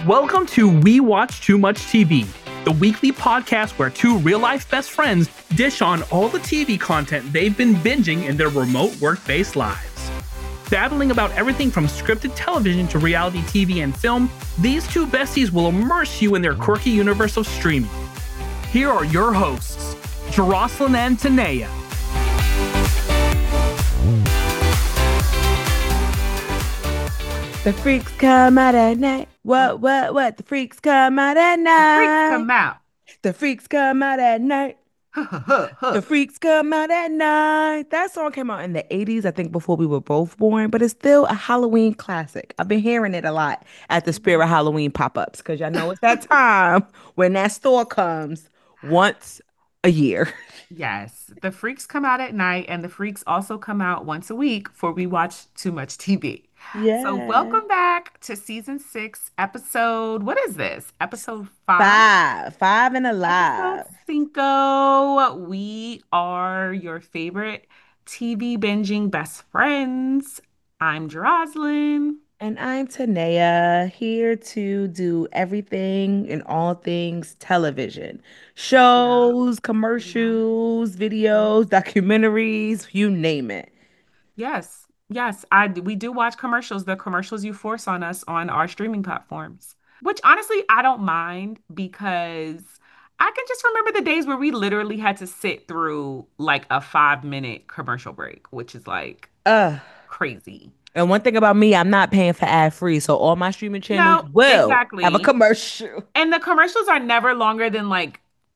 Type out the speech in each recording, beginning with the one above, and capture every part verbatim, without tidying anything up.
Welcome to We Watch Too Much T V, the weekly podcast where two real-life best friends dish on all the T V content they've been binging in their remote work-based lives. Babbling about everything from scripted television to reality T V and film, these two besties will immerse you in their quirky universe of streaming. Here are your hosts, Jeroslyn and Tanea. The freaks come out at night. What, what, what? The freaks come out at night. The freaks come out. The freaks come out at night. The freaks come out at night. That song came out in the eighties, I think, before we were both born, but it's still a Halloween classic. I've been hearing it a lot at the Spirit Halloween pop-ups because y'all know it's that time when that store comes once a year. Yes, the freaks come out at night, and the freaks also come out once a week for We Watch Too Much T V. Yeah. So welcome back to season six, episode, what is this? Episode five? Five. Five and alive. Episode cinco. We are your favorite T V binging best friends. I'm Jeroslyn. And I'm Tanea, here to do everything and all things television. Shows, commercials, videos, documentaries, you name it. Yes. Yes, I we do watch commercials, the commercials you force on us on our streaming platforms, which honestly I don't mind because I can just remember the days where we literally had to sit through like a five minute commercial break, which is like Uh, crazy. and one thing about me, I'm not paying for ad free, so all my streaming channels No, will exactly. have a commercial. And the commercials are never longer than like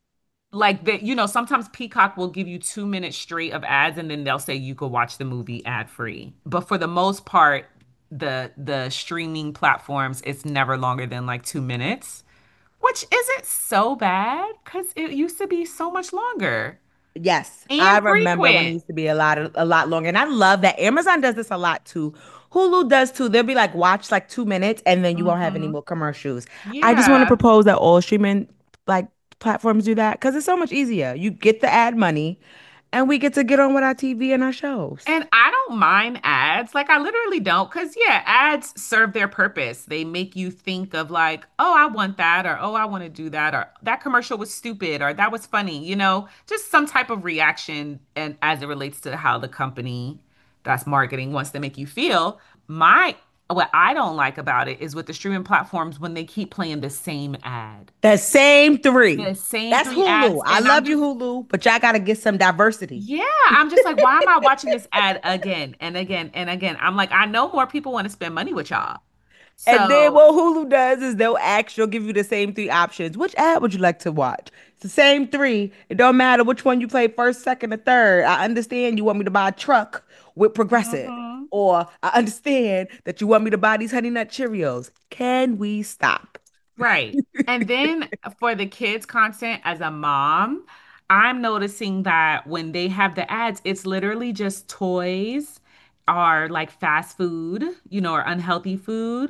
like that, you know, sometimes Peacock will give you two minutes straight of ads and then they'll say you could watch the movie ad free. But for the most part, the the streaming platforms, it's never longer than like two minutes, which isn't so bad because it used to be so much longer Yes, and I remember when it frequent. used to be a lot of, a lot longer, and I love that Amazon does this a lot too. Hulu does too. They'll be like, watch like two minutes, and then you won't have any Hmm. more commercials. I just want to Yeah. propose that all streaming like platforms do that because it's so much easier. You get the ad money, and we get to get on with our T V and our shows. And I don't mind ads. Like, I literally don't. Because, yeah, ads serve their purpose. They make you think of, like, oh, I want that, or oh, I want to do that, or that commercial was stupid, or that was funny, you know, just some type of reaction. And as it relates to how the company that's marketing wants to make you feel. My, what I don't like about it is with the streaming platforms when they keep playing the same ad, The same three. the same That's three ads. Hulu. I And I'm love you, just Hulu, but y'all gotta get some diversity. Yeah, I'm just like, why am I watching this ad again and again and again? I'm like, I know more people want to spend money with y'all. And then So, what Hulu does is they'll ask, they'll give you the same three options. Which ad would you like to watch? It's the same three. It don't matter which one you play first, second, or third. I understand you want me to buy a truck with Progressive. mhm. Or I understand that you want me to buy these Honey Nut Cheerios. Can we stop? Right. And then for the kids content as a mom, I'm noticing that when they have the ads, it's literally just toys or like fast food, you know, or unhealthy food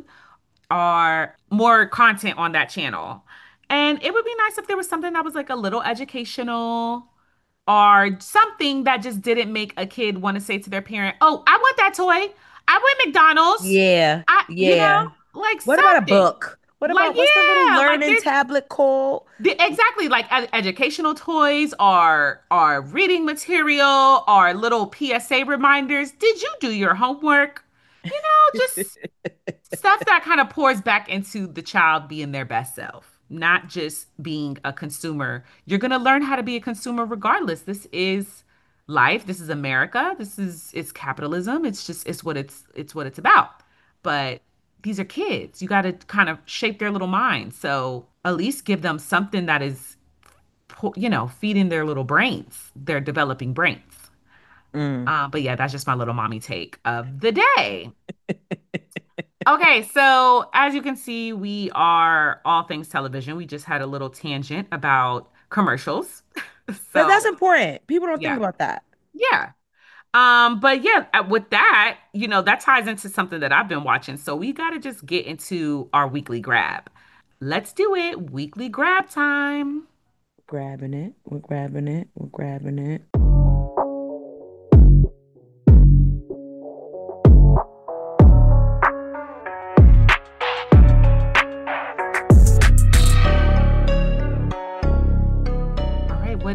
or more content on that channel. And it would be nice if there was something that was like a little educational or something that just didn't make a kid want to say to their parent, "Oh, I want that toy. I want McDonald's." Yeah, I, you know, yeah. like What about a something. book? What Like, about what's the little yeah, like learning there's tablet called? the, exactly like ed- educational toys or or reading material or little P S A reminders. Did you do your homework? You know, just stuff that kind of pours back into the child being their best self, not just being a consumer. You're going to learn how to be a consumer regardless. This is life. This is America. This is it's capitalism. It's just it's what it's it's what it's about. But these are kids. You got to kind of shape their little minds. So at least give them something that is, po- you know, feeding their little brains, their developing brains. Mm. Uh, but yeah, that's just my little mommy take of the day. Okay, so as you can see, we are all things television. We just had a little tangent about commercials. But that's So, important. People don't think yeah, about that. yeah. Um, but yeah, uh, with that, you know, that ties into something that I've been watching. So we got to just get into our weekly grab. Let's do it. Weekly grab time. Grabbing it. We're grabbing it. We're grabbing it.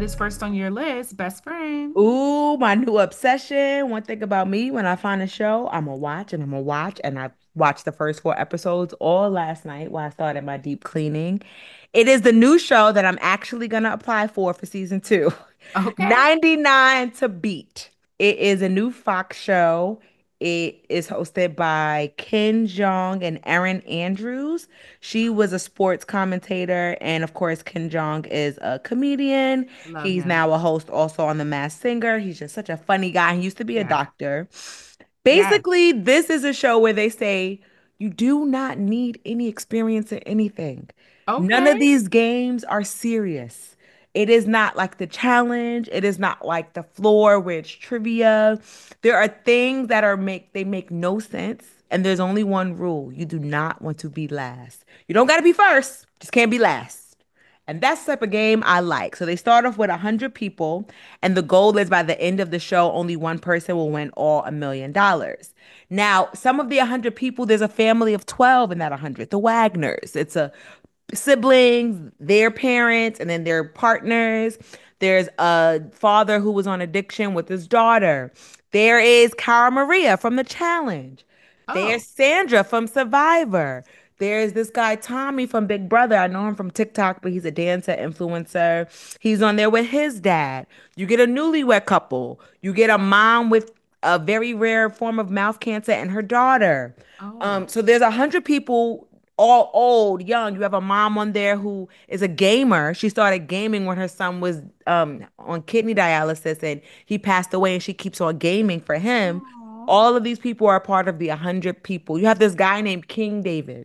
what is first on your list? Best friend. Ooh, my new obsession. One thing about me, when I find a show, I'm gonna watch and I'm gonna watch. And I watched the first four episodes all last night while I started my deep cleaning. It is the new show that I'm actually gonna apply for for season two. Okay. ninety-nine to Beat. It is a new Fox show. It is hosted by Ken Jeong and Erin Andrews. She was a sports commentator, and of course, Ken Jeong is a comedian. Love He's him. now a host also on The Masked Singer. He's just such a funny guy. He used to be a Yes. doctor. Yes. Basically, this is a show where they say you do not need any experience in anything. None of Okay. these games are serious. It is not like the challenge. It is not like the floor where it's trivia. There are things that are make they make no sense. And there's only one rule. You do not want to be last. You don't got to be first. Just can't be last. And that's the type of game I like. So they start off with one hundred people, and the goal is by the end of the show, only one person will win all a million dollars. Now, some of the one hundred people, there's a family of twelve in that one hundred, the Wagners. It's a siblings, their parents, and then their partners. There's a father who was on addiction with his daughter. There is Cara Maria from The Challenge. There's Oh. Sandra from Survivor. There's this guy, Tommy from Big Brother. I know him from TikTok, but he's a dancer, influencer. He's on there with his dad. You get a newlywed couple. You get a mom with a very rare form of mouth cancer and her daughter. Oh. Um, so there's a hundred people, all old, young. You have a mom on there who is a gamer. She started gaming when her son was um on kidney dialysis and he passed away, and she keeps on gaming for him. Aw. All of these people are part of the one hundred people. You have this guy named King David.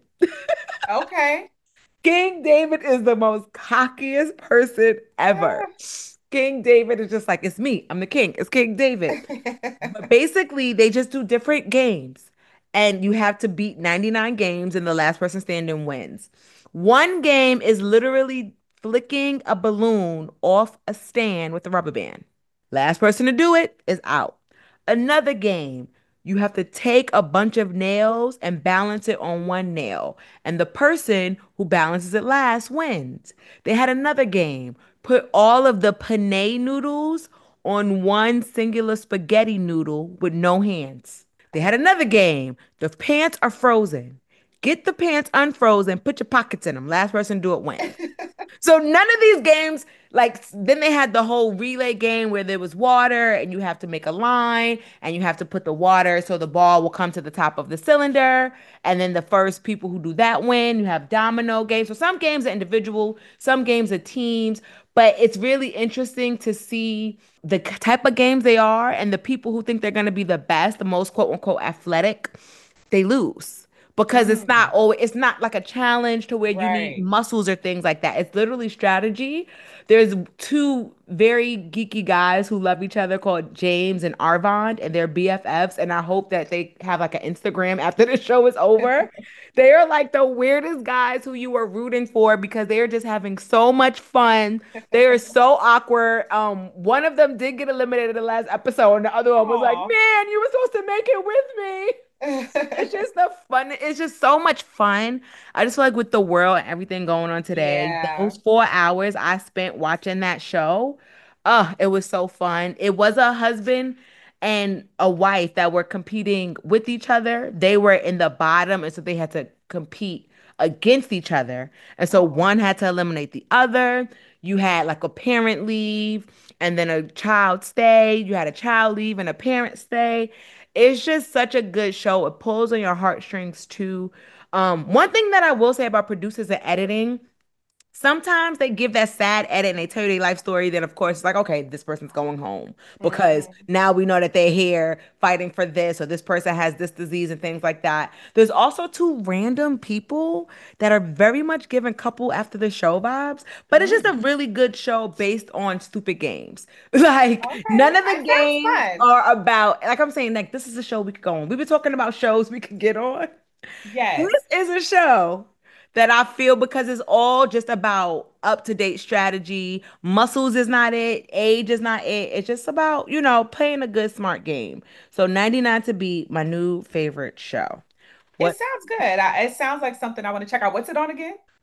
Okay. King David is the most cockiest person ever. King David is just like, it's me. I'm the king. It's King David. But basically, they just do different games. And you have to beat ninety-nine games, and the last person standing wins. One game is literally flicking a balloon off a stand with a rubber band. Last person to do it is out. Another game, you have to take a bunch of nails and balance it on one nail. And the person who balances it last wins. They had another game, put all of the penne noodles on one singular spaghetti noodle with no hands. They had another game. The pants are frozen. Get the pants unfrozen, put your pockets in them. Last person to do it wins. So none of these games, like then they had the whole relay game where there was water and you have to make a line and you have to put the water so the ball will come to the top of the cylinder. And then the first people who do that win. You have domino games. So some games are individual, some games are teams, but it's really interesting to see the k- type of games they are and the people who think they're going to be the best, the most quote unquote athletic, they lose because it's not Mm. always it's not like a challenge to where you need Right. muscles or things like that. It's literally strategy. There's two very geeky guys who love each other called James and Arvand, and they're B F Fs. And I hope that they have like an Instagram after the show is over. They are like the weirdest guys who you are rooting for because they are just having so much fun. They are so awkward. Um, one of them did get eliminated in the last episode, and the other one was like, Aw. "Man, you were supposed to make it with me." It's just the fun. It's just so much fun. I just feel like with the world and everything going on today, Yeah. those four hours I spent watching that show, uh, it was so fun. It was a husband and a wife that were competing with each other. They were in the bottom, and so they had to compete against each other. And so Oh. one had to eliminate the other. You had like a parent leave and then a child stay. You had a child leave and a parent stay. It's just such a good show. It pulls on your heartstrings too. Um, one thing that I will say about producers and editing, sometimes they give that sad edit and they tell you their life story. Then, of course, it's like, okay, this person's going home because Mhm. now we know that they're here fighting for this, or this person has this disease and things like that. There's also two random people that are very much giving couple after the show vibes, but it's just a Mm. really good show based on stupid games. Like, Okay. none of the That sounds games fun. are about, like I'm saying, like, this is a show we could go on. We've been talking about shows we could get on. Yes. This is a show that I feel because it's all just about up-to-date strategy. Muscles is not it. Age is not it. It's just about, you know, playing a good, smart game. So ninety-nine to Beat, my new favorite show. It What? sounds good. I, it sounds like something I want to check out. What's it on again?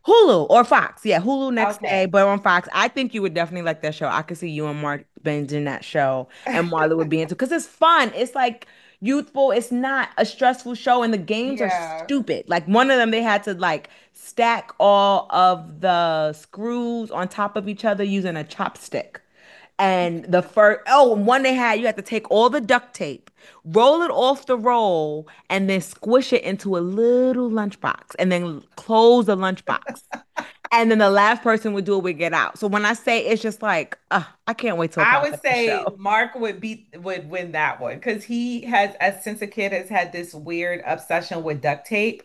Hulu or Fox. Yeah, Hulu next day, Okay. but on Fox. I think you would definitely like that show. I could see you and Mark binging that show, and Marla would be into because it's fun. It's like youthful. It's not a stressful show, and the games are Yeah. stupid. Like one of them, they had to like stack all of the screws on top of each other using a chopstick. And the first, oh, and one they had, you had to take all the duct tape, roll it off the roll, and then squish it into a little lunchbox, and then close the lunchbox. And then the last person would do it would get out. So when I say it's just like, uh, I can't wait till it I pops would up the say show. Mark would beat would win that one because he has, as since a kid, has had this weird obsession with duct tape.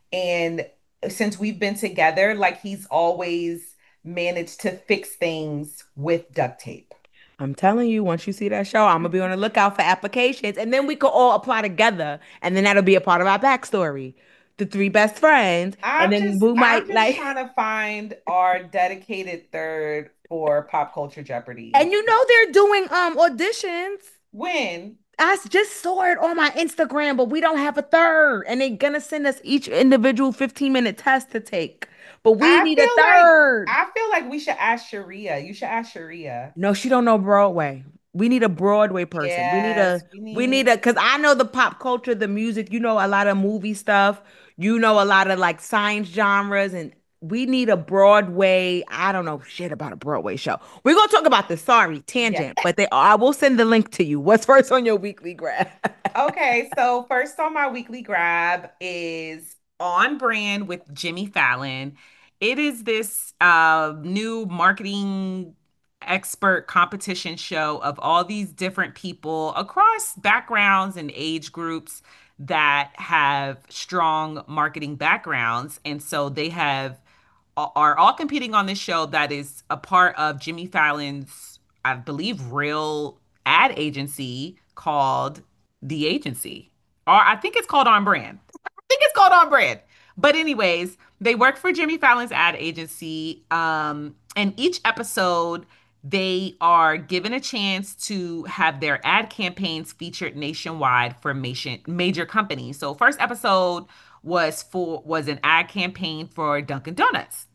And since we've been together, like he's always managed to fix things with duct tape. I'm telling you, once you see that show, I'm gonna be on the lookout for applications, and then we could all apply together, and then that'll be a part of our backstory, the three best friends, and I'm then just we I'm might just like, trying to find our dedicated third for Pop Culture Jeopardy. and you know they're doing um auditions. When I s- just saw it on my Instagram, but we don't have a third. And they're gonna send us each individual fifteen minute test to take. But we I need a feel like third. I feel like we should ask Sharia. You should ask Sharia. No, she don't know Broadway. We need a Broadway person. We need Yes, a we we need need. a because I know the pop culture, the music, you know a lot of movie stuff. You know a lot of like science genres, and we need a Broadway. I don't know shit about a Broadway show. We're gonna talk about this. Sorry, Yeah. tangent, but they I will send the link to you. What's first on your weekly grab? Okay, so first on my weekly grab is On Brand with Jimmy Fallon. It is this uh, new marketing expert competition show of all these different people across backgrounds and age groups that have strong marketing backgrounds. And so they have are all competing on this show that is a part of Jimmy Fallon's, I believe, real ad agency called The Agency. Or I think it's called On Brand. I think it's called On Brand. But anyways, they work for Jimmy Fallon's ad agency. Um, and each episode, they are given a chance to have their ad campaigns featured nationwide for major, major companies. So first episode was for was an ad campaign for Dunkin' Donuts.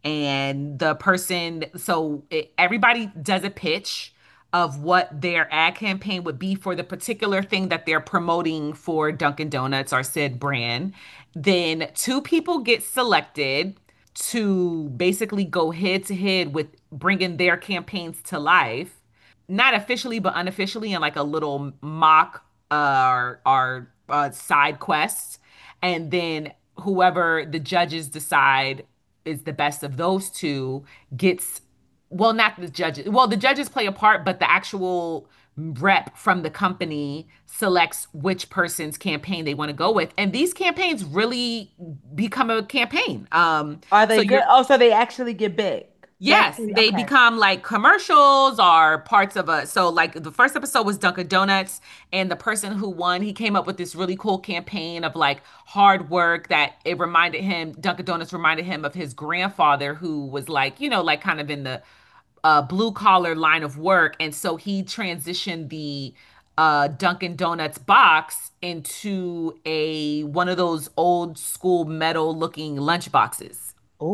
And the person, so it, everybody does a pitch of what their ad campaign would be for the particular thing that they're promoting for Dunkin' Donuts or said brand. Then two people get selected to basically go head to head with bringing their campaigns to life, not officially but unofficially in like a little mock uh, or, or uh, side quest. And then whoever the judges decide is the best of those two gets, well, not the judges. Well, the judges play a part, but the actual rep from the company selects which person's campaign they want to go with. And these campaigns really become a campaign. Um, Are so they good? you're Oh, so they actually get big. They Yes, actually they okay. become like commercials or parts of a. So, like the first episode was Dunkin' Donuts, and the person who won, he came up with this really cool campaign of like hard work that it reminded him, Dunkin' Donuts reminded him of his grandfather who was like, you know, like kind of in the uh, blue collar line of work. And so he transitioned the uh, Dunkin' Donuts box into a one of those old school metal looking lunch boxes.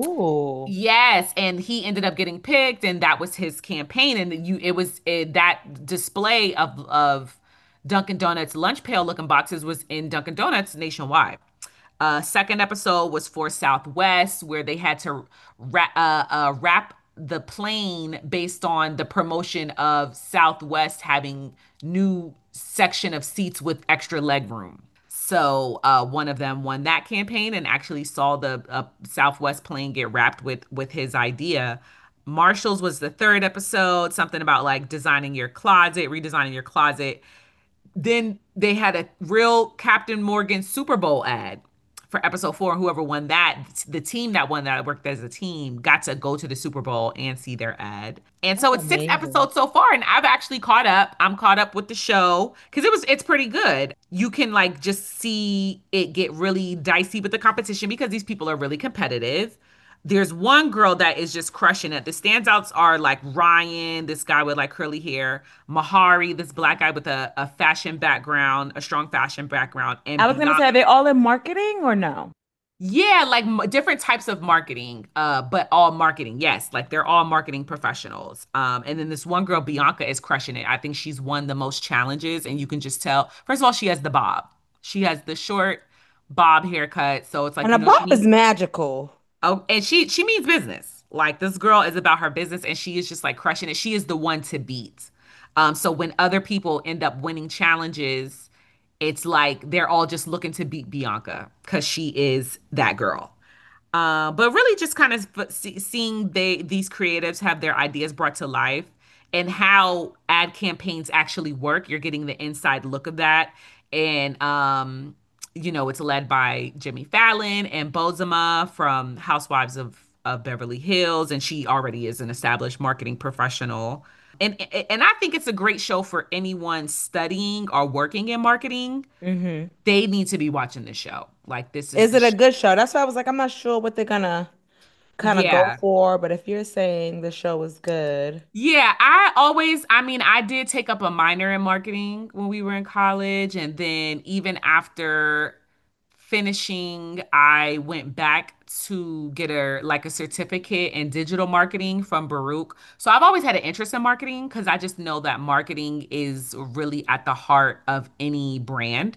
Oh. Yes, and he ended up getting picked, and that was his campaign. And you, it was it, that display of of Dunkin' Donuts lunch pail looking boxes was in Dunkin' Donuts nationwide. Uh, second episode was for Southwest, where they had to ra- uh, uh, wrap the plane based on the promotion of Southwest having new section of seats with extra leg room. So uh, one of them won that campaign and actually saw the uh, Southwest plane get wrapped with with his idea. Marshall's was the third episode, something about like designing your closet, redesigning your closet. Then they had a real Captain Morgan Super Bowl ad for episode four. And whoever won that, the team that won that worked as a team, got to go to the Super Bowl and see their ad. And That's so it's six amazing. episodes so far, and I've actually caught up. I'm caught up with the show because it was it's pretty good. You can like just see it get really dicey with the competition because these people are really competitive. There's one girl that is just crushing it. The standouts are like Ryan, this guy with like curly hair, Mahari, this black guy with a, a fashion background, a strong fashion background, and I was gonna Bianca. say, are they all in marketing or no? Yeah, like m different types of marketing, uh, but all marketing. Yes, like they're all marketing professionals. Um, and then this one girl, Bianca, is crushing it. I think she's won the most challenges, and you can just tell. First of all, she has the bob. She has the short bob haircut, so it's like And a you know she bob is means magical. oh, and she she means business. Like this girl is about her business, and she is just like crushing it. She is the one to beat. Um, so when other people end up winning challenges, it's like they're all just looking to beat Bianca because she is that girl. Uh, but really, just kind of see, seeing they these creatives have their ideas brought to life and how ad campaigns actually work. You're getting the inside look of that, and um, you know, it's led by Jimmy Fallon and Bozema from Housewives of of Beverly Hills, and she already is an established marketing professional. And and I think it's a great show for anyone studying or working in marketing. Hmm. They need to be watching this show. Like this is Is the it a sh- good show? That's why I was like, I'm not sure what they're gonna kind of go yeah. for, but if you're saying the show is good. Yeah, I always, I mean, I did take up a minor in marketing when we were in college. And then even after finishing, I went back to get a like a certificate in digital marketing from Baruch. So I've always had an interest in marketing because I just know that marketing is really at the heart of any brand.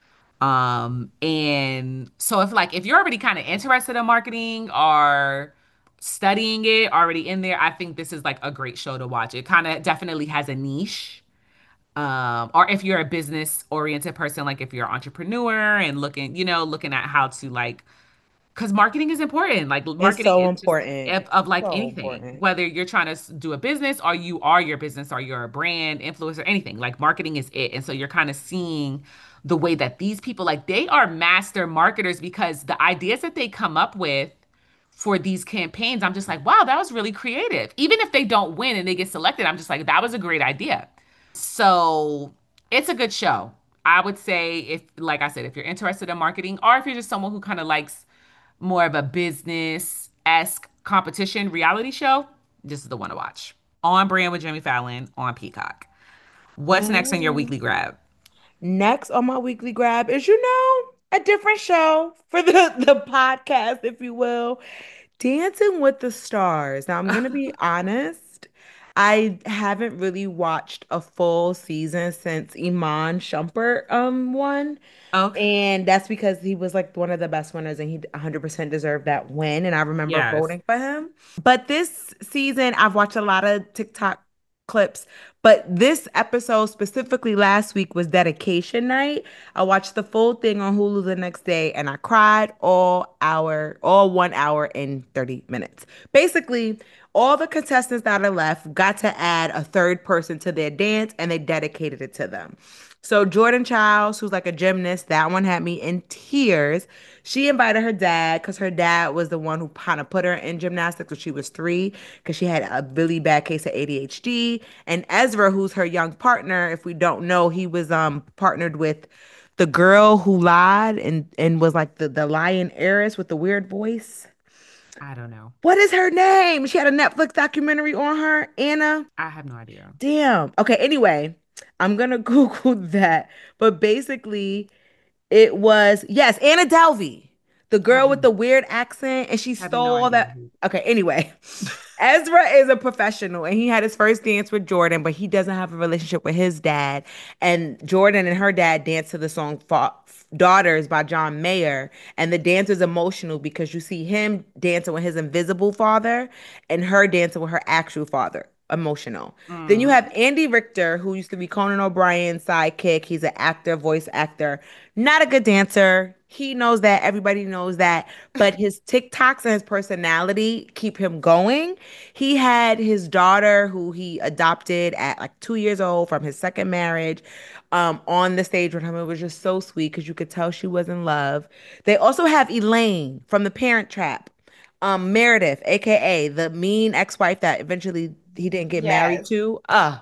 Um, and so if like if you're already kind of interested in marketing or studying it already in there, I think this is like a great show to watch. It kind of definitely has a niche. Um, or if you're a business oriented person, like if you're an entrepreneur and looking, you know, looking at how to like because marketing is important. Like It's marketing so is just important. of, of like So anything, important. whether you're trying to s- do a business or you are your business or you're a brand influencer, anything. Like marketing is it. And so you're kind of seeing the way that these people like they are master marketers because the ideas that they come up with for these campaigns, I'm just like, wow, that was really creative. Even if they don't win and they get selected, I'm just like, that was a great idea. So it's a good show. I would say if, like I said, if you're interested in marketing or if you're just someone who kind of likes more of a business-esque competition reality show, this is the one to watch. On brand with Jimmy Fallon on Peacock. What's next on your weekly Mm. grab? Next on my weekly grab is, you know, a different show for the the podcast, if you will. Dancing with the Stars. Now, I'm gonna be honest. I haven't really watched a full season since Iman Shumpert um won. Okay. And that's because he was like one of the best winners and he one hundred percent deserved that win. And I remember Yes. voting for him. But this season, I've watched a lot of TikTok clips. But this episode, specifically last week, was dedication night. I watched the full thing on Hulu the next day and I cried all hour, all one hour and thirty minutes. Basically, all the contestants that are left got to add a third person to their dance and they dedicated it to them. So Jordan Childs, who's like a gymnast, that one had me in tears. She invited her dad because her dad was the one who kind of put her in gymnastics when she was three because she had a really bad case of A D H D. And Ezra, who's her young partner, if we don't know, he was um partnered with the girl who lied and and was like the the lion heiress with the weird voice. I don't know. What is her name? She had a Netflix documentary on her, Anna. I have no idea. Damn. Okay, anyway, I'm gonna Google that. But basically, it was, yes, Anna Delvey, the Have girl with no, the weird accent, and she have no stole all idea that. who. Okay, anyway, Ezra is a professional and he had his first dance with Jordan, but he doesn't have a relationship with his dad. And Jordan and her dad danced to the song Fa- Daughters by John Mayer. And the dance is emotional because you see him dancing with his invisible father and her dancing with her actual father. Emotional. Then you Mm. have Andy Richter, who used to be Conan O'Brien's sidekick. He's an actor, voice actor, not a good dancer. He knows that. Everybody knows that. But his TikToks and his personality keep him going. He had his daughter, who he adopted at like two years old from his second marriage, um, on the stage with him. It was just so sweet because you could tell she was in love. They also have Elaine from The Parent Trap, um, Meredith, aka the mean ex-wife that eventually he didn't get married Yes. to. Uh,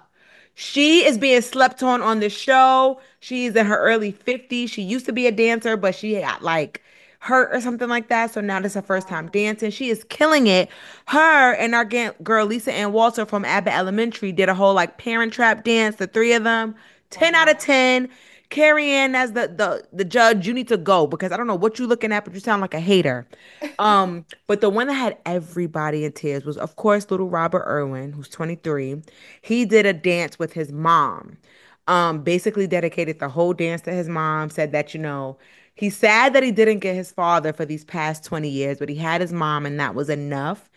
she is being slept on on the show. She's in her early fifties. She used to be a dancer, but she got like hurt or something like that. So now this is her first time dancing. She is killing it. Her and our ga- girl Lisa Ann Walter from Abbott Elementary did a whole like Parent Trap dance, the three of them. Oh, ten out wow. of ten. Carrie Ann as the the the judge, you need to go because I don't know what you're looking at, but you sound like a hater. Um, but the one that had everybody in tears was, of course, little Robert Irwin, who's twenty-three. He did a dance with his mom. Um, basically dedicated the whole dance to his mom, said that, you know, he's sad that he didn't get his father for these past twenty years, but he had his mom and that was enough.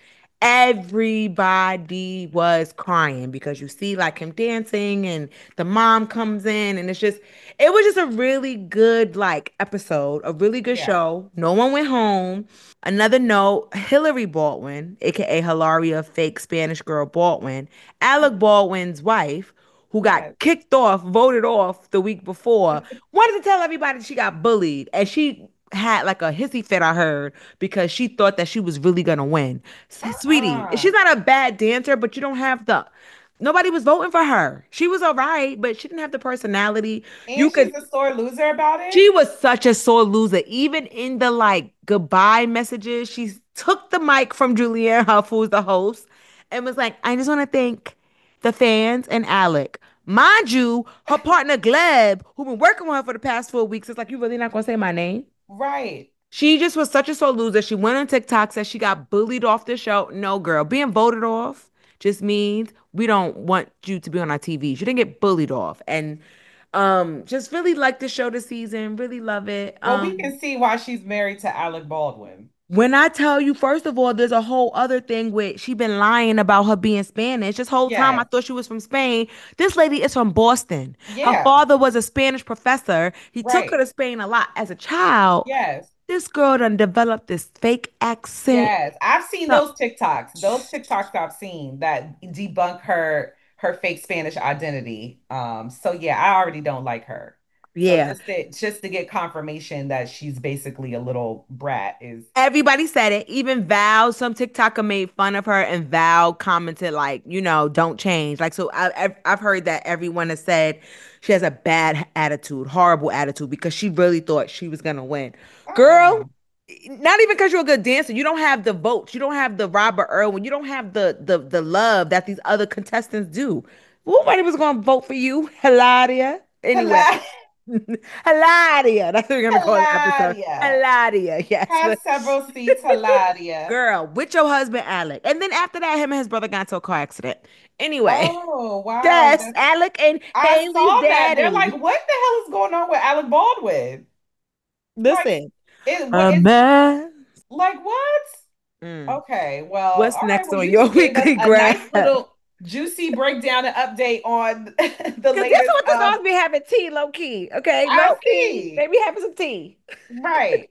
Everybody was crying because you see like him dancing and the mom comes in and it's just it was just a really good like episode, a really good Yeah. show. No one went home. Another note, Hillary Baldwin, aka Hilaria fake Spanish girl Baldwin, Alec Baldwin's wife, who got Yes. kicked off, voted off the week before, wanted to tell everybody she got bullied and she had like a hissy fit, I heard, because she thought that she was really gonna win. S- Sweetie, Uh-uh. she's not a bad dancer, but you don't have the nobody was voting for her. She was all right, but she didn't have the personality. You And could she's a sore loser about it. she was such a sore loser. Even in the like goodbye messages, she took the mic from Julianne Hough, who's the host, and was like, I just want to thank the fans and Alec. Mind you, her partner Gleb, who been working with her for the past four weeks, is like, you really not gonna say my name? Right. She just was such a sore loser. She went on TikTok, said she got bullied off the show. No, girl, being voted off just means we don't want you to be on our T Vs. You didn't get bullied off. And um, just really like the show this season. Really love it. Well, we Um, can see why she's married to Alec Baldwin. when I tell you, first of all, there's a whole other thing with she been lying about her being Spanish. This whole time I Yes. thought she was from Spain. This lady is from Boston. Her Yeah. father was a Spanish professor. He took her Right. to Spain a lot as a child. Yes. This girl done developed this fake accent. Yes. I've seen So- those TikToks. Those TikToks I've seen that debunk her her fake Spanish identity. Um, so yeah, I already don't like her. So Yeah. just to just to get confirmation that she's basically a little brat is Everybody said it. Even Val, some TikToker made fun of her, and Val commented like, you know, don't change. Like, so I, I've I've heard that everyone has said she has a bad attitude, horrible attitude, because she really thought she was gonna win. uh-uh. Girl, not even because you're a good dancer, you don't have the votes, you don't have the Robert Irwin, you don't have the the the love that these other contestants do. Nobody was gonna vote for you, Hilaria. Anyway. Hila- Hilaria. That's what we're gonna call the episode. Hilaria. Hilaria. Yes. Have several seats, Hilaria. Girl, with your husband Alec. And then after that, him and his brother got into a car accident. Anyway, Oh, wow. that's That's, Alec and I Haley's saw that. They're like, daddy. what the hell is going on with Alec Baldwin? Like, Listen, it, a what is man. like what? Mm. Okay, well, all What's right. next Well, on you your just gave us weekly a graph? nice little juicy breakdown and update on the Because guess latest. what? This Um, always be having tea, low key. Okay, I low key. see. They be having some tea. Right.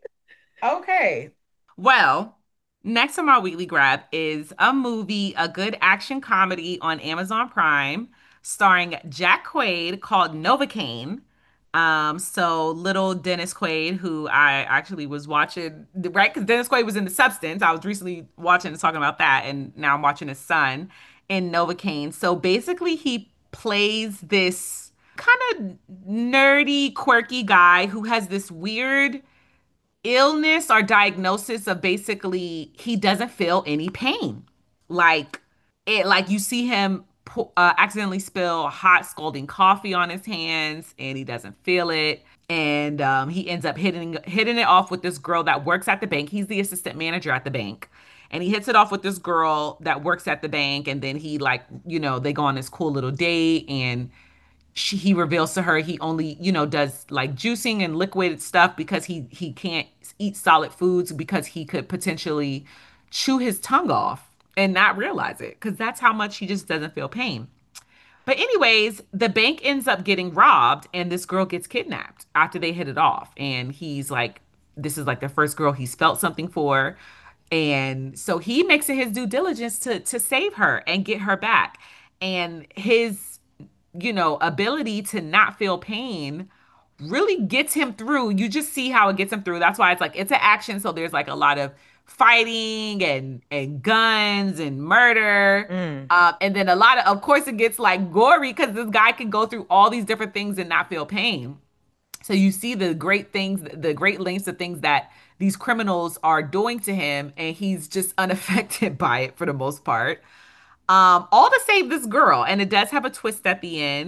Okay. Well, next on my weekly grab is a movie, a good action comedy on Amazon Prime, starring Jack Quaid called Novocaine. Um, so little Dennis Quaid, who I actually was watching, right? Because Dennis Quaid was in The Substance. I was recently watching and talking about that, and now I'm watching his son in Novocaine. So basically, he plays this kind of nerdy, quirky guy who has this weird illness or diagnosis of basically he doesn't feel any pain. Like it, like you see him pu- uh, accidentally spill hot scalding coffee on his hands and he doesn't feel it. And um, he ends up hitting hitting it off with this girl that works at the bank. He's the assistant manager at the bank. And he hits it off with this girl that works at the bank. And then he like, you know, they go on this cool little date and she, he reveals to her he only, you know, does like juicing and liquid stuff because he he can't eat solid foods because he could potentially chew his tongue off and not realize it because that's how much he just doesn't feel pain. But anyways, the bank ends up getting robbed and this girl gets kidnapped after they hit it off. And he's like, this is like the first girl he's felt something for. And so he makes it his due diligence to to save her and get her back. And his, you know, ability to not feel pain really gets him through. You just see how it gets him through. That's why it's like it's an action. So there's like a lot of fighting and and guns and murder. Mm. Um, and then a lot of, of course, it gets like gory because this guy can go through all these different things and not feel pain. So you see the great things, the great lengths of things that these criminals are doing to him, and he's just unaffected by it for the most part. Um, all to save this girl, and it does have a twist at the end.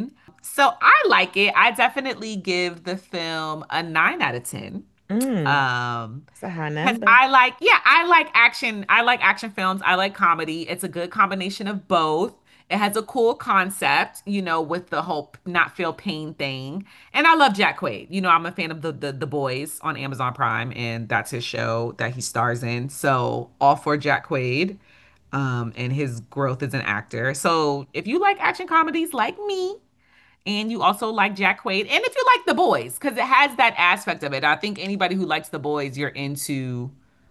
So I like it. I definitely give the film a nine out of ten. Mm, Um, it's a high because number. I like, yeah, I like action. I like action films. I like comedy. It's a good combination of both. It has a cool concept, you know, with the whole not feel pain thing. And I love Jack Quaid. You know, I'm a fan of the the, the Boys on Amazon Prime, and that's his show that he stars in. So all for Jack Quaid, um, and his growth as an actor. So if you like action comedies like me, and you also like Jack Quaid, and if you like The Boys, because it has that aspect of it. I think anybody who likes The Boys, you're into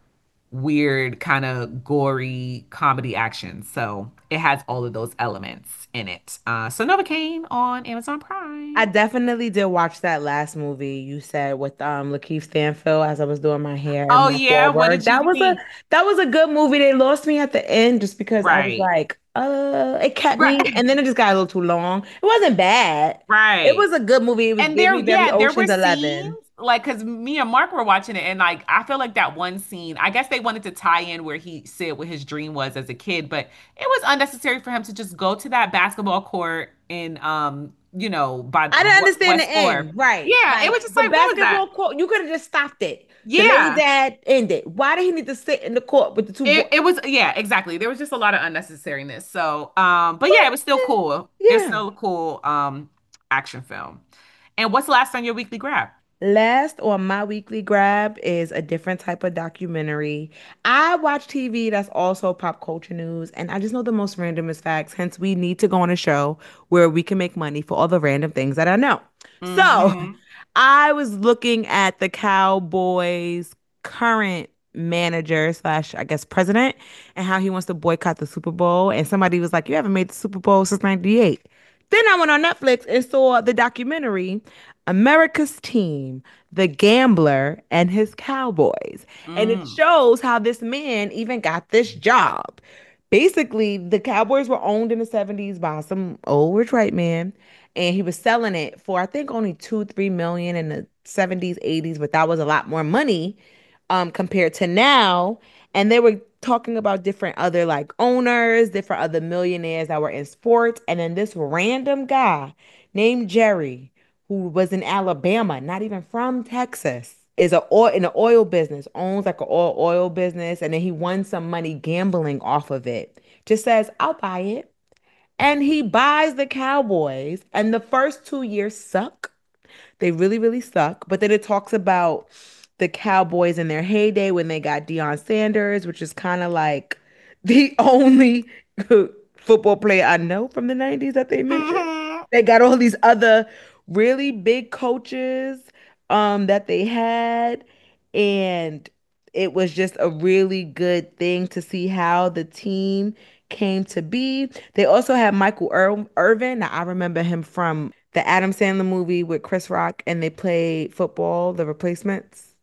weird, kind of gory comedy action. So it has all of those elements in it. Uh, so Novocaine on Amazon I Prime. definitely did watch that last movie you said with um Lakeith Stanfield as I was doing my hair and Oh my yeah, what forward. did you That was a think? that was a good movie. They lost me at the end just because I was Right, like, uh, it kept me, right, and then it just got a little too long. It wasn't bad. It right. was a good movie. It was And gave there, me very yeah, there were Ocean's scenes Eleven. like because me and Mark were watching it, and like I feel like that one scene, I guess they wanted to tie in where he said what his dream was as a kid, but it was unnecessary for him to just go to that basketball court in um, you know, by I didn't what understand the West Fourth. end. Right. Yeah, it Like was just the like, what was that? basketball court, you could have just stopped it. The lady Yeah. dad ended. Why did he need to sit in the court with the two boys? It, it was yeah, exactly. There was just a lot of unnecessariness. So, um, but yeah, it was still cool. It's Yeah. still a cool um action film. And what's last on your weekly grab? Last on my weekly grab is a different type of documentary. I watch T V that's also pop culture news, and I just know the most randomest facts. Hence, we need to go on a show where we can make money for all the random things that I know. So, Mm-hmm. I was looking at the Cowboys' current manager slash, I guess, president, and how he wants to boycott the Super Bowl. And somebody was like, "You haven't made the Super Bowl since ninety-eight." Then I went on Netflix and saw the documentary America's Team, The Gambler and His Cowboys. And it Mm. shows how this man even got this job. Basically, the Cowboys were owned in the seventies by some old rich white man, and he was selling it for I think only two, three million in the seventies, eighties, but that was a lot more money um compared to now. And they were talking about different other like owners, different other millionaires that were in sports, and then this random guy named Jerry, who was in Alabama, not even from Texas, is a oil in the oil business, owns like an oil oil business, and then he won some money gambling off of it. Just says, I'll buy it. And he buys the Cowboys, and the first two years suck. They really, really suck. But then it talks about the Cowboys in their heyday when they got Deion Sanders, which is kind of like the only football player I know from the nineties that they mentioned. Mhm. They got all these other really big coaches um that they had, and it was just a really good thing to see how the team came to be. They also had Michael Ir Irvin. Now I remember him from the Adam Sandler movie with Chris Rock, and they play football, The Replacements.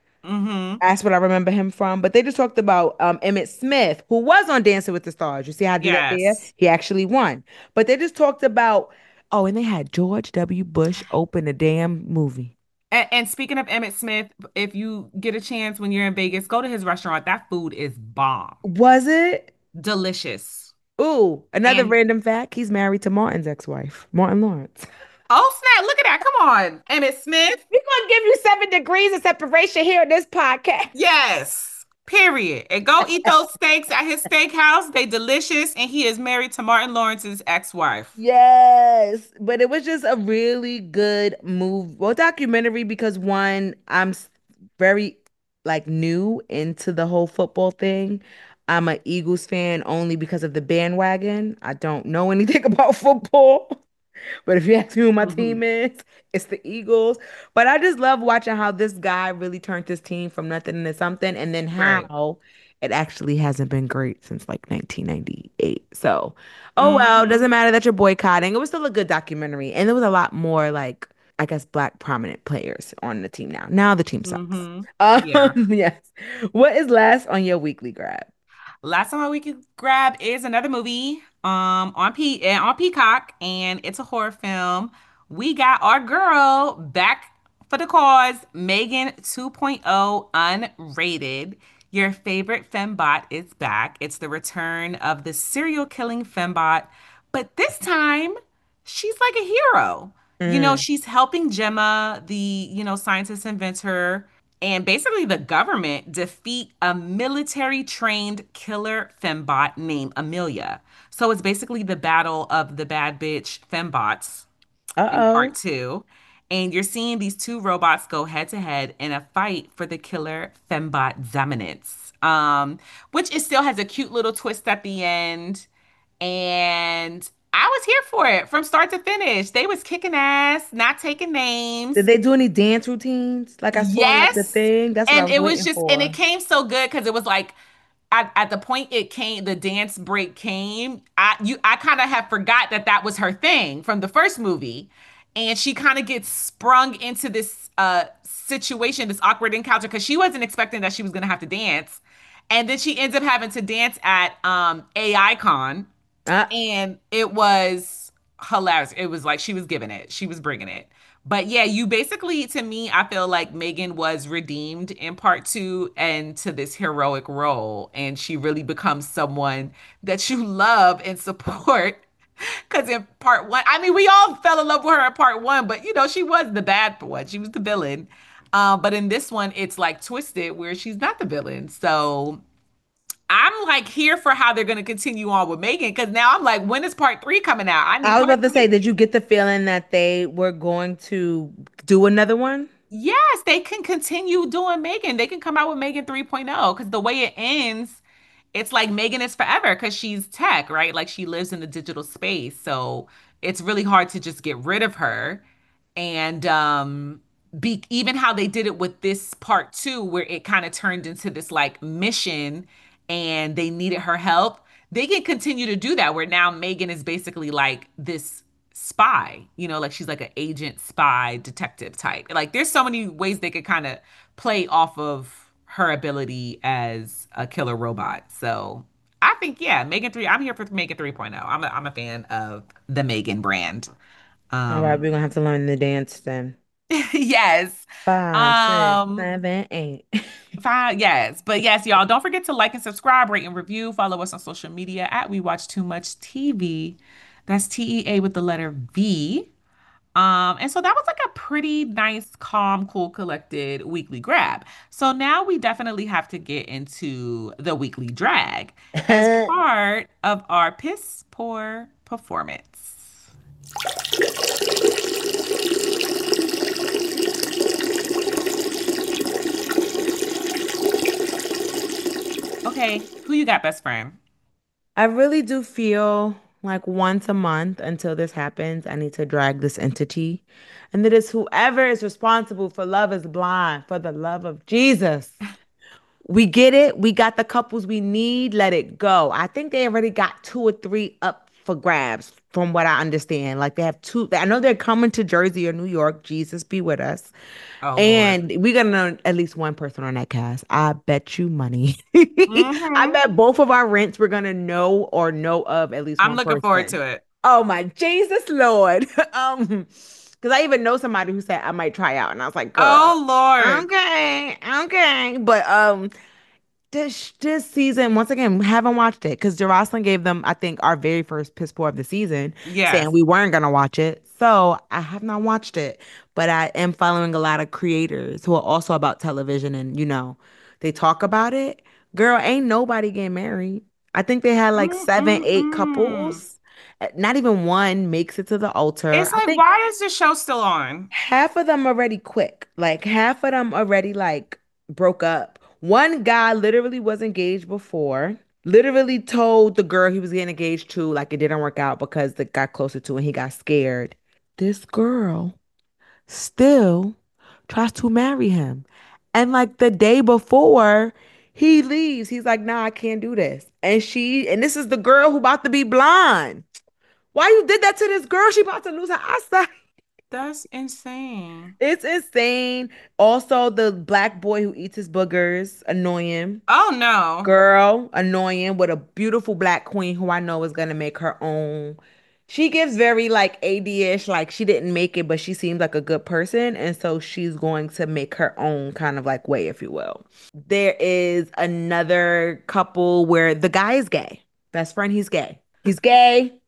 Mhm. That's what I remember him from. But they just talked about um, Emmett Smith, who was on Dancing with the Stars. You see how I did that there? Yes. He actually won. But they just talked about, oh, and they had George W. Bush open the damn movie. And, and speaking of Emmett Smith, if you get a chance when you're in Vegas, go to his restaurant. That food is bomb. Was it? Delicious. Ooh, another And random fact. He's married to Martin's ex-wife, Martin Lawrence. oh snap, look at that. Come on. Emmett Smith. We're gonna give you seven degrees of separation here in this podcast. Yes. Period. And go eat those steaks at his steakhouse. They delicious. And he is married to Martin Lawrence's ex-wife. Yes, but it was just a really good move. Well, documentary because one, I'm s- very like new into the whole football thing. I'm an Eagles fan only because of the bandwagon. I don't know anything about football. But if you ask me who my Mhm. team is, it's the Eagles. But I just love watching how this guy really turned his team from nothing into something, and then Right. how it actually hasn't been great since like nineteen ninety-eight. So, oh well, Hmm. doesn't matter that you're boycotting. It was still a good documentary, and there was a lot more like I guess black prominent players on the team now. Now the team sucks. Hmm. Yeah. Um, yes. What is last on your weekly grab? Last time we could grab is another movie um on P eh, on Peacock, and it's a horror film. We got our girl back for the cause, Megan 2.0 unrated. Your favorite fembot is back. It's the return of the serial killing fembot, but this time she's like a hero. You know, Mm. she's helping Gemma, the, you know, scientist inventor, and basically the government defeat a military trained killer fembot named Amelia. So it's basically the battle of the bad bitch fembots in part Uh-oh. two. And you're seeing these two robots go head to head in a fight for the killer fembot dominance. Um, which it still has a cute little twist at the end. And I was here for it from start to finish. They was kicking ass, not taking Did names. they do any dance routines? Like I saw like the Yes. thing. That's what I And was it was waiting just, and it for. came so good because it was like at, at the point it came, the dance break came. I you I kind of had forgot that that was her thing from the first movie, and she kind of gets sprung into this uh situation, this awkward encounter because she wasn't expecting that she was gonna have to dance, and then she ends up having to dance at um A I Con, Ah, and it was hilarious. It was like she was giving it, she was bringing it. But yeah, you basically, to me, I feel like Megan was redeemed in part two and to this heroic role. And she really becomes someone that you love and support. Because in part one, I mean, we all fell in love with her in part one, but you know, she was the bad one, she was the villain. Um, but in this one, it's like twisted where she's not the villain. So I'm like here for how they're going to continue on with Megan because now I'm like, when is part three coming out? I need I was part about to say, three. did you get the feeling that they were going to do another one? Yes, they can continue doing Megan. They can come out with Megan 3.0 because the way it ends, it's like Megan is forever because she's tech, right? Like she lives in the digital space. So it's really hard to just get rid of her. And um be even how they did it with this part two, where it kind of turned into this like mission and they needed her help. They can continue to do that where now Megan is basically like this spy, you know, like she's like an agent spy detective type. Like there's so many ways they could kind of play off of her ability as a killer robot. So I think, yeah, Megan three, I'm here for Megan 3.0. I'm a, I'm a fan of the Megan brand. All right, Um, we're gonna have to learn the dance then. yes. Five, six, Um, seven, eight. fine, yes. But yes, y'all, don't forget to like and subscribe, rate and review. Follow us on social media at We Watch Too Much T V. That's T E A with the letter V. Um, and so that was like a pretty nice, calm, cool, collected weekly grab. So now we definitely have to get into the weekly drag as part of our piss poor performance. Okay, who you got, best friend? I really do feel like once a month until this happens, I need to drag this entity. And it is whoever is responsible for Love is Blind, for the love of Jesus. We get it. We got the couples we need. Let it go. I think they already got two or three up for grabs, from what I understand. Like they have two. I know they're coming to Jersey or New York. Jesus be with us. Oh Lord. And we're gonna know at least one person on that cast. I bet you money. I Hmm. bet both of our rents we're gonna know or know of at least I'm one looking forward person. to it. Oh my Jesus Lord. Um, because I even know somebody who said I might try out, and I was like, girl, Oh Lord. okay, okay. But um, this this season, once again, haven't watched it because Jocelyn gave them, I think, our very first piss poor of the season, saying Yes. we weren't gonna watch it. So I have not watched it, but I am following a lot of creators who are also about television, and you know, they talk about it. Girl, ain't nobody getting married. I think they had like seven, eight Mm-mm-mm. couples. Uh, Not even one makes it to the altar. It's I like, think why is this show still on? half of them already quick. Like half of them already like broke up. One guy literally was engaged before, literally told the girl he was getting engaged to, like it didn't work out because they got closer to and he got scared. This girl still tries to marry him. And like the day before he leaves, he's like, nah, I can't do this. And she, and this is the girl who about to be blind. Why you did that to this girl? She about to lose her eyesight. That's insane. It's insane. Also, the black boy who eats his boogers, annoying. Oh no. Girl, annoying with a beautiful black queen who I know is gonna make her own. She gives very like A D-ish, like she didn't make it, but she seems like a good person. And so she's going to make her own kind of like way, if you will. There is another couple where the guy is gay. Best friend, he's gay. He's gay.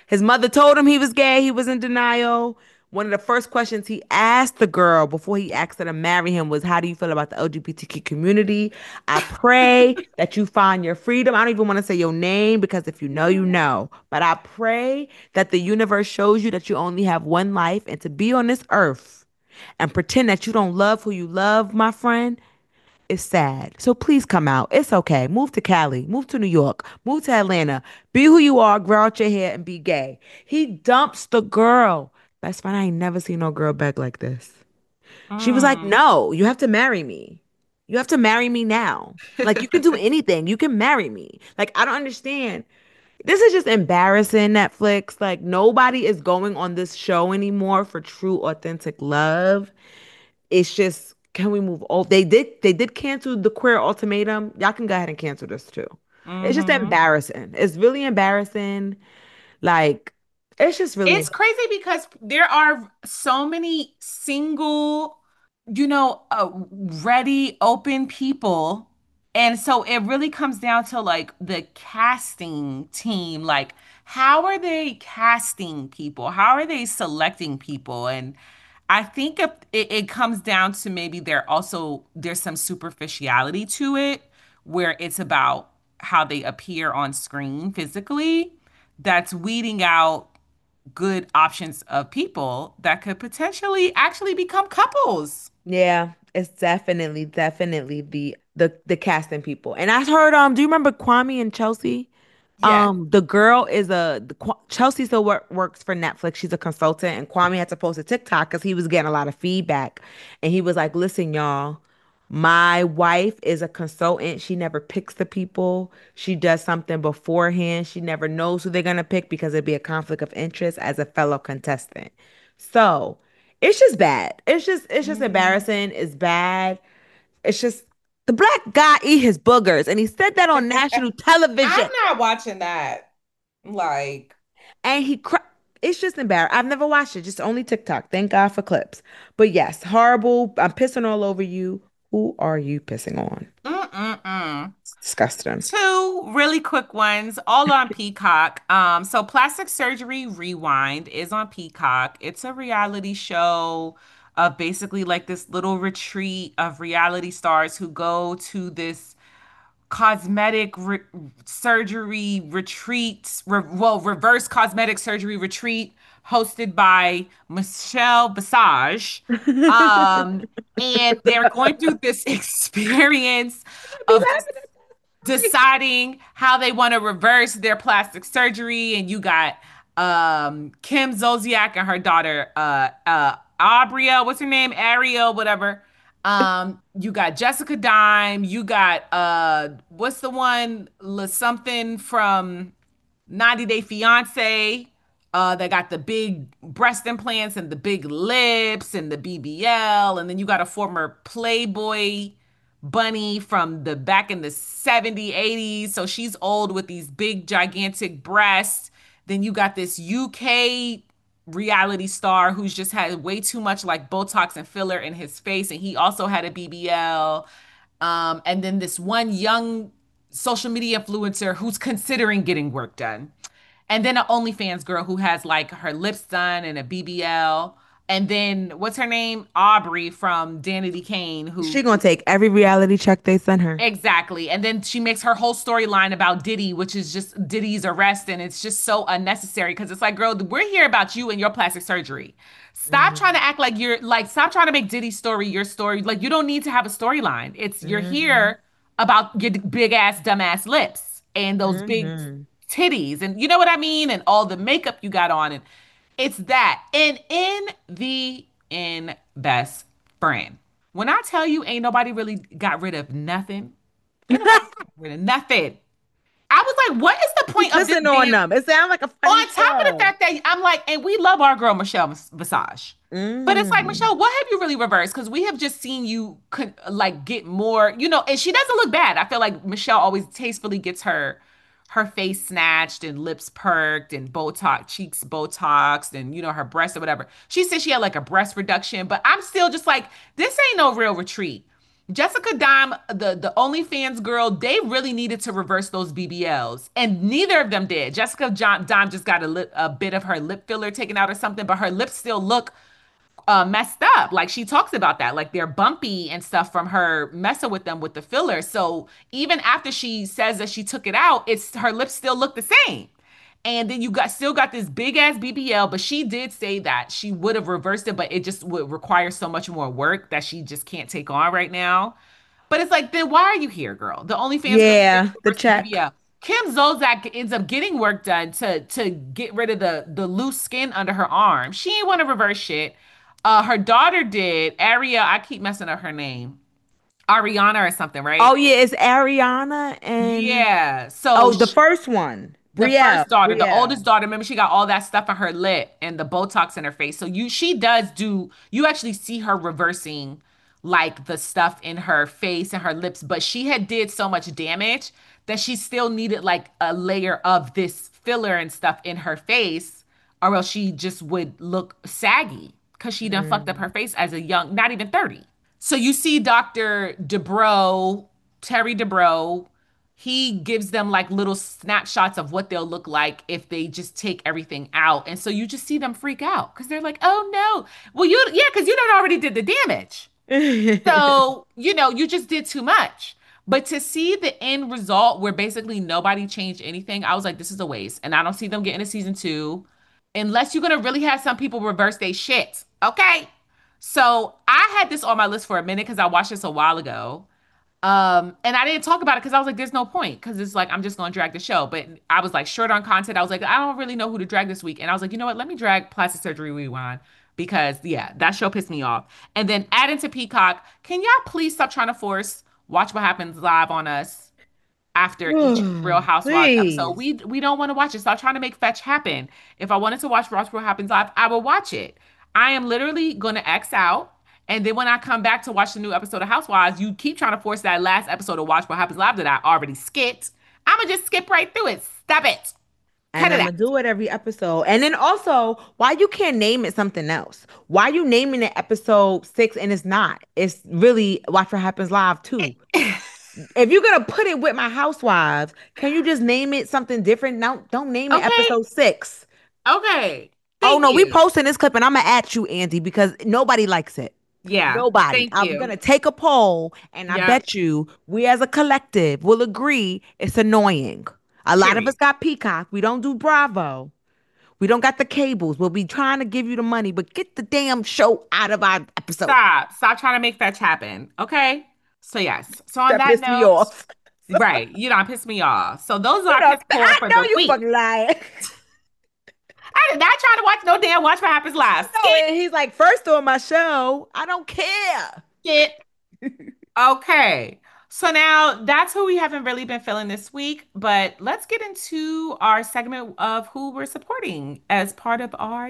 His mother told him he was gay. He was in denial. One of the first questions he asked the girl before he asked her to marry him was, how do you feel about the L G B T Q community? I pray that you find your freedom. I don't even want to say your name because if you know, you know. But I pray that the universe shows you that you only have one life and to be on this earth and pretend that you don't love who you love, my friend, is sad. So please come out. It's okay. Move to Cali. Move to New York. Move to Atlanta. Be who you are. Grow out your hair and be gay. He dumps the girl. Best friend, I ain't never seen no girl beg like this. She was like, Mm. no, you have to marry me. You have to marry me now. Like, you can do anything. You can marry me. Like, I don't understand. This is just embarrassing, Netflix. Like, nobody is going on this show anymore for true, authentic love. It's just, can we move on? They did they did cancel the queer ultimatum. Y'all can go ahead and cancel this too. It's just Hmm. embarrassing. It's really embarrassing. Like, it's just really It's crazy because there are so many single, you know, uh, ready, open people. And so it really comes down to like the casting team. Like, how are they casting people? How are they selecting people? And I think if it, it comes down to maybe there also there's some superficiality to it where it's about how they appear on screen physically that's weeding out good options of people that could potentially actually become couples. Yeah, it's definitely, definitely the the the casting people. And I heard, um, do you remember Kwame and Chelsea? Yeah. Um, the girl is a the, Kwa- Chelsea still work, works for Netflix. She's a consultant, and Kwame had to post a TikTok because he was getting a lot of feedback, and he was like, "Listen, y'all, my wife is a consultant. She never picks the people. She does something beforehand. She never knows who they're gonna pick because it'd be a conflict of interest as a fellow contestant. So it's just bad. It's just it's just Mhm. embarrassing. It's bad. It's just the black guy eat his boogers, and he said that on national I'm television. not watching that. Like, And he cr- it's just embarrassing. I've never watched it, just only TikTok. Thank God for clips. But yes, horrible. I'm pissing all over you. Who are you pissing on? mm-mm-mm. It's disgusting. Two really quick ones, all on Peacock. Um, so Plastic Surgery Rewind is on Peacock. It's a reality show of basically like this little retreat of reality stars who go to this cosmetic re- surgery retreat, re- well, reverse cosmetic surgery retreat hosted by Michelle Visage. Um, and they're going through this experience Be of laughing at that. deciding how they want to reverse their plastic surgery. And you got um Kim Zolciak and her daughter uh uh Abria, what's her name? Ariel, whatever. Um, you got Jessica Dime, you got uh what's the one La something from ninety Day Fiance. Uh, they got the big breast implants and the big lips and the B B L. And then you got a former Playboy bunny from the back in the seventies, eighties. So she's old with these big, gigantic breasts. Then you got this U K reality star who's just had way too much like Botox and filler in his face. And he also had a B B L. Um, and then this one young social media influencer who's considering getting work done. And then an OnlyFans girl who has like her lips done and a B B L. And then what's her name? Aubrey from Danity Kane, She who gonna take every reality check they send her. exactly. And then she makes her whole storyline about Diddy, which is just Diddy's arrest. And it's just so unnecessary because it's like, girl, we're here about you and your plastic surgery. Stop trying Hmm. to act like you're like, stop trying to make Diddy's story your story. Like, you don't need to have a storyline. It's you're Hmm. here about your big ass, dumbass lips and those big Hmm. titties. And you know what I mean? And all the makeup you got on. And it's that. And in the in best friend. When I tell you ain't nobody really got rid of nothing, ain't nobody got rid of nothing. I was like, what is the You point of this pissing on damn? them. It sounds like a funny On top of the show. fact that I'm like, and we love our girl Michelle Visage. But it's like, Hmm. Michelle, what have you really reversed? Because we have just seen you con- like get more, you know, and she doesn't look bad. I feel like Michelle always tastefully gets her her face snatched and lips perked and Botox, cheeks Botoxed and, you know, her breasts or whatever. She said she had like a breast reduction, but I'm still just like, this ain't no real retreat. Jessica Dime, the the OnlyFans girl, they really needed to reverse those B B Ls, and neither of them did. Jessica John, Dime just got a lip, a bit of her lip filler taken out or something, but her lips still look uh, messed up. Like she talks about that, like they're bumpy and stuff from her messing with them with the filler. So even after she says that she took it out, it's her lips still look the same. And then you got still got this big ass B B L, but she did say that she would have reversed it, but it just would require so much more work that she just can't take on right now. But it's like, then why are you here, girl? The OnlyFans girl is Yeah, the reverse the check. B B L. Kim Zolciak ends up getting work done to to get rid of the the loose skin under her arm. She ain't want to reverse shit. Uh, her daughter did. Aria, I keep messing up her name. Ariana or something, right? Oh yeah, it's Ariana and Yeah. So oh the sh first one. the Brielle. first daughter, the Brielle. oldest daughter, remember she got all that stuff in her lip and the Botox in her face. So you she does do you actually see her reversing like the stuff in her face and her lips, but she had did so much damage that she still needed like a layer of this filler and stuff in her face, or else she just would look saggy because she done fucked up her Mm. face as a young, not even thirty. So you see Doctor Dubrow, Terry Dubrow, he gives them like little snapshots of what they'll look like if they just take everything out. And so you just see them freak out because they're like, oh no. Well, you, yeah, because you done already did the damage. So, you know, you just did too much. But to see the end result where basically nobody changed anything, I was like, this is a waste. And I don't see them getting a season two unless you're going to really have some people reverse their shit. Okay. So I had this on my list for a minute because I watched this a while ago. Um, and I didn't talk about it because I was like, there's no point because it's like I'm just gonna drag the show. But I was like short on content. I was like, I don't really know who to drag this week. And I was like, you know what? Let me drag Plastic Surgery Rewind because yeah, that show pissed me off. And then add into Peacock, can y'all please stop trying to force Watch What Happens Live on us after each Real Housewives episode? Please. We we don't want to watch it. Stop trying to make fetch happen. If I wanted to watch Watch What Happens Live, I would watch it. I am literally gonna X out. And then when I come back to watch the new episode of Housewives, you keep trying to force that last episode to Watch What Happens Live that I already skipped. I'ma just skip right through it. Stop it. Cut And it I'm out. gonna do it every episode. And then also, why you can't name it something else? Why you naming it episode six and it's not? It's really Watch What Happens Live too. If you're gonna put it with my housewives, can you just name it something different? No, don't name it Okay. episode six. Okay. Oh Thank no, we you. posting this clip and I'm gonna at you, Andy, because nobody likes it. Yeah. Nobody. Thank I'm you. gonna take a poll and I Yep. bet you we as a collective will agree it's annoying. A lot of us Period. got Peacock. We don't do Bravo. We don't got the cables. We'll be trying to give you the money, but get the damn show out of our episode. Stop. Stop trying to make fetch happen. Okay. So yes. So on That that pissed me note, off. right, you don't piss me off. So those are You our know, piss poor I for know the you week. fucking lying. I did not try to watch no damn Watch What Happens Live. No, Skip. and he's like, first on my show, I don't care. Skip. Okay. So now that's who we haven't really been feeling this week, but let's get into our segment of who we're supporting as part of our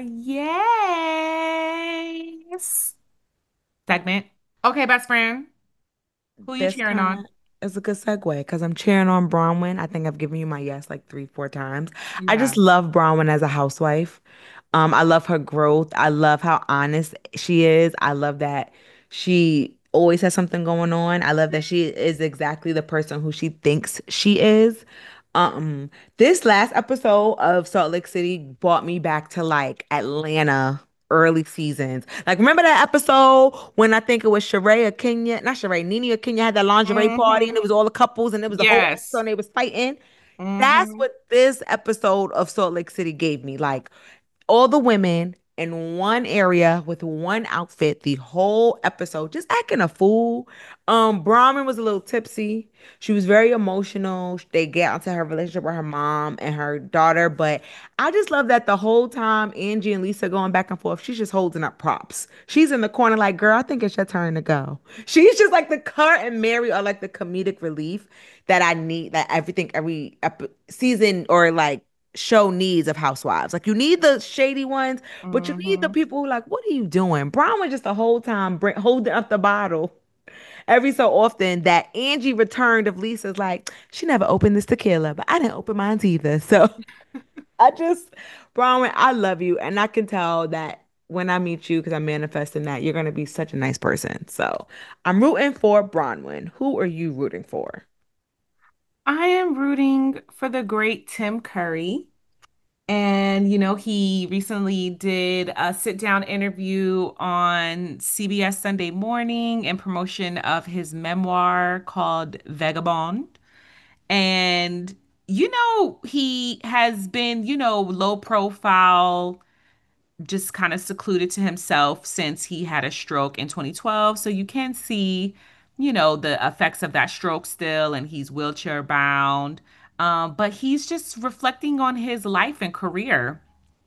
Yes segment. Okay, best friend, who you This cheering kind on? of is a good segue because I'm cheering on Bronwyn. I think I've given you my yes like three, four times. I Yeah. just love Bronwyn as a housewife. Um, I love her growth. I love how honest she is. I love that she always has something going on. I love that she is exactly the person who she thinks she is. Um, this last episode of Salt Lake City brought me back to like Atlanta early seasons. Like, remember that episode when I think it was Sheree or Kenya, not Sheree, Nene or Kenya had that lingerie party and Mm-hmm. it was all the couples and it was the whole episode Yes. and they was fighting. That's Mm-hmm. what this episode of Salt Lake City gave me. Like, all the women in one area with one outfit the whole episode just acting a fool. um Brahmin was a little tipsy. She was very emotional. They get onto her relationship with her mom and her daughter, but I just love that the whole time Angie and Lisa going back and forth, she's just holding up props. She's in the corner like, girl, I think it's your turn to go. She's just like the Kurt and Mary are like the comedic relief that I need, that everything every ep- season or like show needs of housewives. Like, you need the shady ones, but you need the Mm-hmm. people who like, what are you doing? Brown was just the whole time bring, holding up the bottle. Every so often that Angie returned of Lisa's like, she never opened this tequila, but I didn't open mine either. So I just, Brown, I love you. And I can tell that when I meet you, because I'm manifesting that you're gonna be such a nice person. So I'm rooting for Bronwyn. Who are you rooting for? I am rooting for the great Tim Curry. And, you know, he recently did a sit down interview on C B S Sunday Morning in promotion of his memoir called Vagabond. And, you know, he has been, you know, low profile, just kind of secluded to himself since he had a stroke in twenty twelve. So you can see, you know, the effects of that stroke still, and he's wheelchair bound. Um, but he's just reflecting on his life and career.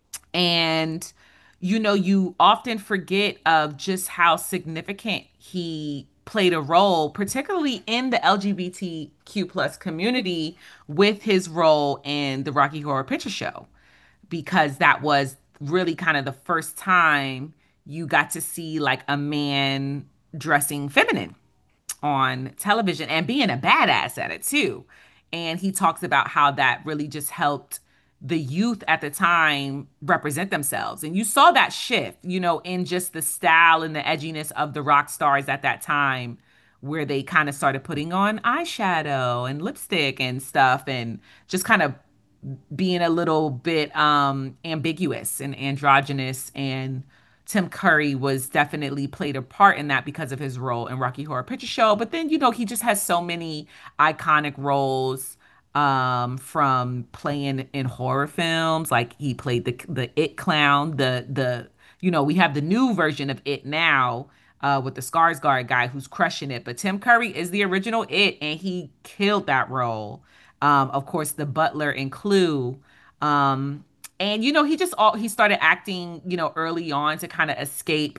And, you know, you often forget of just how significant he played a role, particularly in the L G B T Q plus community with his role in the Rocky Horror Picture Show, because that was really kind of the first time you got to see like a man dressing feminine on television and being a badass at it too. And he talks about how that really just helped the youth at the time represent themselves. And you saw that shift, you know, in just the style and the edginess of the rock stars at that time, where they kind of started putting on eyeshadow and lipstick and stuff and just kind of being a little bit um ambiguous and androgynous. And Tim Curry was definitely played a part in that because of his role in Rocky Horror Picture Show. But then, you know, he just has so many iconic roles, um from playing in horror films. Like he played the the It clown, the the you know, we have the new version of It now, uh with the Skarsgård guy who's crushing it, but Tim Curry is the original It, and he killed that role. Um, of course, the butler in Clue. Um, and you know, he just all he started acting, you know, early on to kind of escape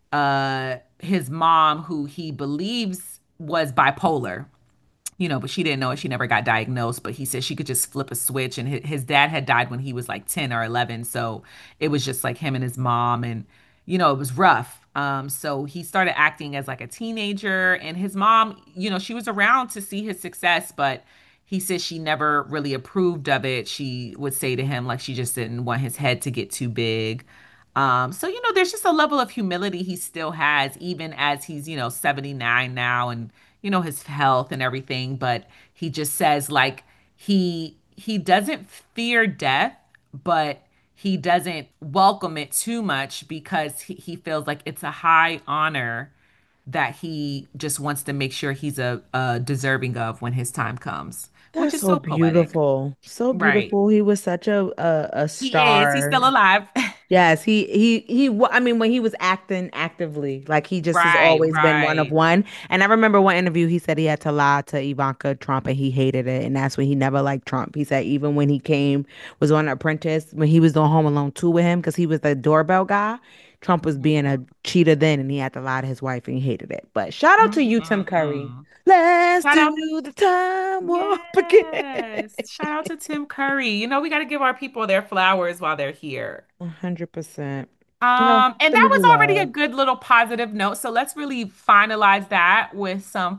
uh his mom, who he believes was bipolar, you know, but she didn't know it. She never got diagnosed, but he said she could just flip a switch. And his, his dad had died when he was like ten or eleven. So it was just like him and his mom. And, you know, it was rough. Um, so he started acting as like a teenager. And his mom, you know, she was around to see his success, but he said she never really approved of it. She would say to him, like, she just didn't want his head to get too big. Um, so, you know, there's just a level of humility he still has, even as he's, you know, seventy-nine now, and, you know, his health and everything. But he just says, like, he he doesn't fear death, but he doesn't welcome it too much, because he, he feels like it's a high honor that he just wants to make sure he's a, a deserving of when his time comes, which That's is so so poetic. beautiful. So Right. beautiful. He was such a a, a He is. He's still star. alive. Yes, he he he. wa- I mean, when he was acting actively, like he just has Right, always been one of right. one. And I remember one interview he said he had to lie to Ivanka Trump, and he hated it, and that's when he never liked Trump. He said even when he came was on Apprentice, when he was doing Home Alone two with him, because he was the doorbell guy. Trump was being a Mhm. cheater then, and he had to lie to his wife, and he hated it. But shout out to you, Tim Curry. Mm-mm-mm. Let's Shout out. do the time warp again. Yes. Shout out to Tim Curry. You know, we got to give our people their flowers while they're here. A hundred percent. Oh, Um, and send that me the was already a love. good little positive note. So let's really finalize that with some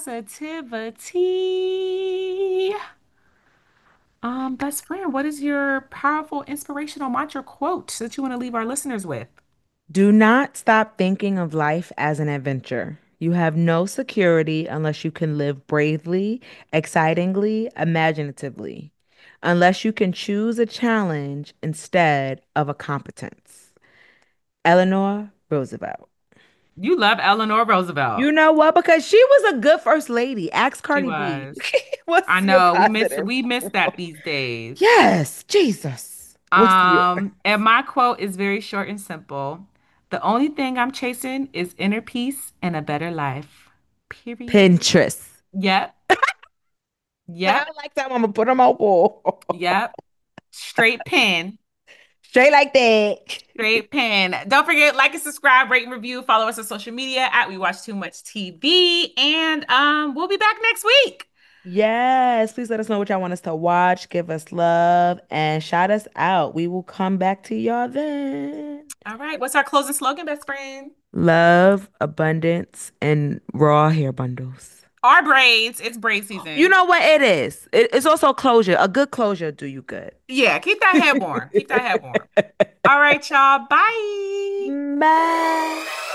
positivity. Um, best friend, what is your powerful inspirational mantra quote that you want to leave our listeners with? Do not stop thinking of life as an adventure. You have no security unless you can live bravely, excitingly, imaginatively, unless you can choose a challenge instead of a competence. Eleanor Roosevelt. You love Eleanor You Roosevelt. know what? Because she was a good first lady. Ask She Cardi B. was. I What's your know we miss positive? we miss that these days. Yes, Jesus. What's your Um, and my quote is very short and simple. The only thing I'm chasing is inner peace and a better life. Period. Pinterest? Yep. I Yep. like that one. I'm gonna put them on wall. Yep. Straight pen. Straight like that. Straight pen. Don't forget, like and subscribe, rate and review. Follow us on social media at We Watch Too Much T V. And um, we'll be back next week. Yes, please let us know what y'all want us to watch. Give us love and shout us out. We will come back to y'all then. All right. What's our closing slogan, best friend? Love, abundance, and raw hair bundles. Our braids. It's braid You season. know what it is? It- it's also closure. A good closure do you good. Yeah, keep that head warm. Keep that head warm. All right, y'all. Bye. Bye.